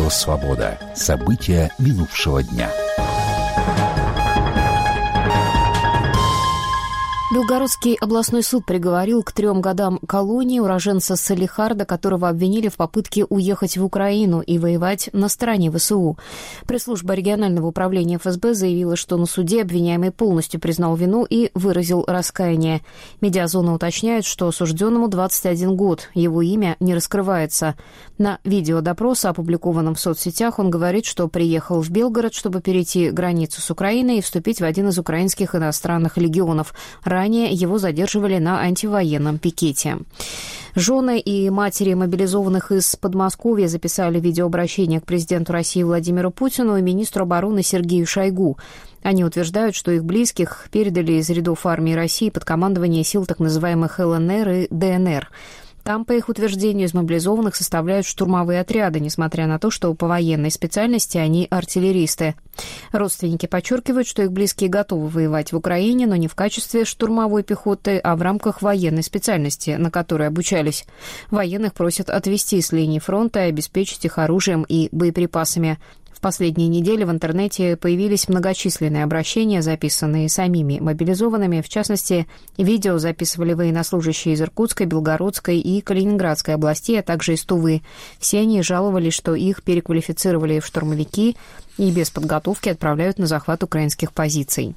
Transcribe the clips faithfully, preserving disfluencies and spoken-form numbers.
«Свобода». События минувшего дня. Белгородский областной суд приговорил к трем годам колонии уроженца Салехарда, которого обвинили в попытке уехать в Украину и воевать на стороне ВСУ. Пресс-служба регионального управления эф эс бэ заявила, что на суде обвиняемый полностью признал вину и выразил раскаяние. Медиазона уточняет, что осужденному двадцать один год, его имя не раскрывается. На видеодопросе, опубликованном в соцсетях, он говорит, что приехал в Белгород, чтобы перейти границу с Украиной и вступить в один из украинских иностранных легионов. Ранее его задерживали на антивоенном пикете. Жены и матери мобилизованных из Подмосковья записали видеообращение к президенту России Владимиру Путину и министру обороны Сергею Шойгу. Они утверждают, что их близких передали из рядов армии России под командование сил так называемых эл эн эр и дэ эн эр. Там, по их утверждению, из мобилизованных составляют штурмовые отряды, несмотря на то, что по военной специальности они артиллеристы. Родственники подчеркивают, что их близкие готовы воевать в Украине, но не в качестве штурмовой пехоты, а в рамках военной специальности, на которой обучались. Военных просят отвести с линии фронта и обеспечить их оружием и боеприпасами. В последние недели в интернете появились многочисленные обращения, записанные самими мобилизованными. В частности, видео записывали военнослужащие из Иркутской, Белгородской и Калининградской областей, а также из Тувы. Все они жаловались, что их переквалифицировали в штурмовики и без подготовки отправляют на захват украинских позиций.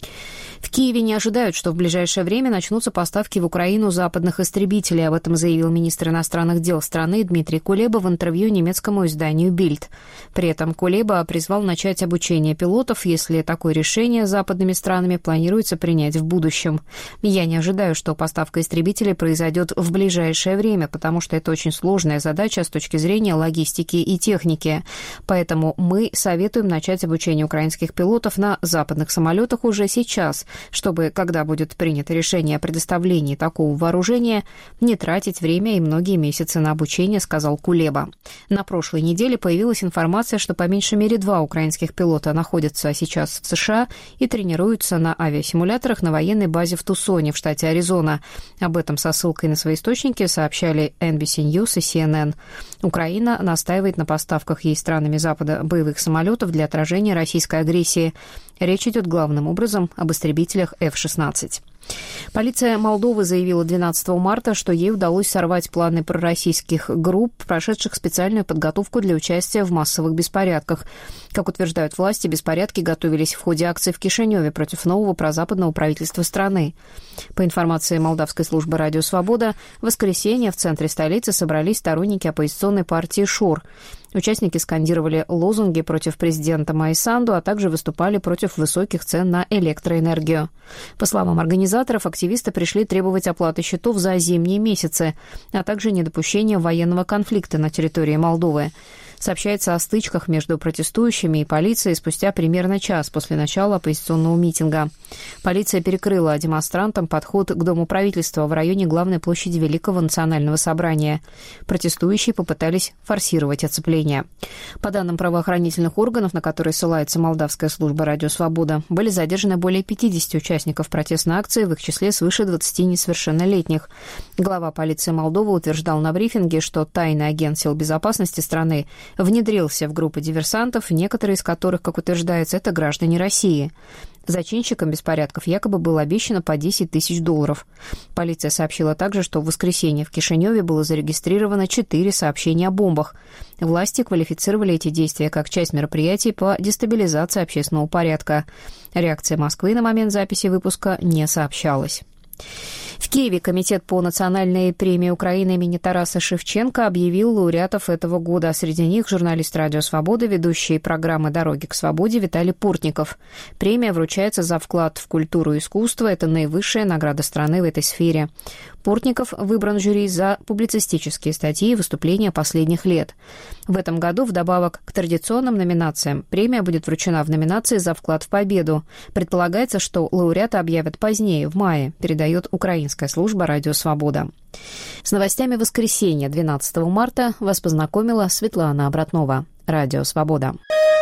В Киеве не ожидают, что в ближайшее время начнутся поставки в Украину западных истребителей. Об этом заявил министр иностранных дел страны Дмитрий Кулеба в интервью немецкому изданию «Бильд». При этом Кулеба призвал начать обучение пилотов, если такое решение западными странами планируется принять в будущем. «Я не ожидаю, что поставка истребителей произойдет в ближайшее время, потому что это очень сложная задача с точки зрения логистики и техники. Поэтому мы советуем начать обучение украинских пилотов на западных самолетах уже сейчас, чтобы, когда будет принято решение о предоставлении такого вооружения, не тратить время и многие месяцы на обучение», — сказал Кулеба. На прошлой неделе появилась информация, что по меньшей мере два украинских пилота находятся сейчас в США и тренируются на авиасимуляторах на военной базе в Тусоне, в штате Аризона. Об этом со ссылкой на свои источники сообщали эн би си News и си эн эн. Украина настаивает на поставках ей странами Запада боевых самолетов для отражения российской агрессии. Речь идет главным образом об истребителях эф шестнадцать. Полиция Молдовы заявила двенадцатого марта, что ей удалось сорвать планы пророссийских групп, прошедших специальную подготовку для участия в массовых беспорядках. Как утверждают власти, беспорядки готовились в ходе акции в Кишиневе против нового прозападного правительства страны. По информации молдавской службы «Радио Свобода», в воскресенье в центре столицы собрались сторонники оппозиционной партии «Шор». Участники скандировали лозунги против президента Майи Санду, а также выступали против высоких цен на электроэнергию. По словам организаторов, активисты пришли требовать оплаты счетов за зимние месяцы, а также недопущения военного конфликта на территории Молдовы. Сообщается о стычках между протестующими и полицией спустя примерно час после начала оппозиционного митинга. Полиция перекрыла демонстрантам подход к Дому правительства в районе главной площади Великого национального собрания. Протестующие попытались форсировать оцепление. По данным правоохранительных органов, на которые ссылается молдавская служба «Радио Свобода», были задержаны более пятидесяти участников протестной акции, в их числе свыше двадцати несовершеннолетних. Глава полиции Молдовы утверждал на брифинге, что тайный агент сил безопасности страны внедрился в группы диверсантов, некоторые из которых, как утверждается, это граждане России. Зачинщикам беспорядков якобы было обещано по десять тысяч долларов. Полиция сообщила также, что в воскресенье в Кишиневе было зарегистрировано четыре сообщения о бомбах. Власти квалифицировали эти действия как часть мероприятий по дестабилизации общественного порядка. Реакция Москвы на момент записи выпуска не сообщалась. В Киеве Комитет по национальной премии Украины имени Тараса Шевченко объявил лауреатов этого года. Среди них журналист «Радио Свобода», ведущий программы «Дороги к свободе» Виталий Портников. Премия вручается за вклад в культуру и искусство. Это наивысшая награда страны в этой сфере. Портников выбран жюри за публицистические статьи и выступления последних лет. В этом году, вдобавок к традиционным номинациям, премия будет вручена в номинации «За вклад в победу». Предполагается, что лауреата объявят позднее, в мае, передает украинская служба «Радио Свобода». С новостями воскресенья двенадцатого марта вас познакомила Светлана Обратнова. «Радио Свобода».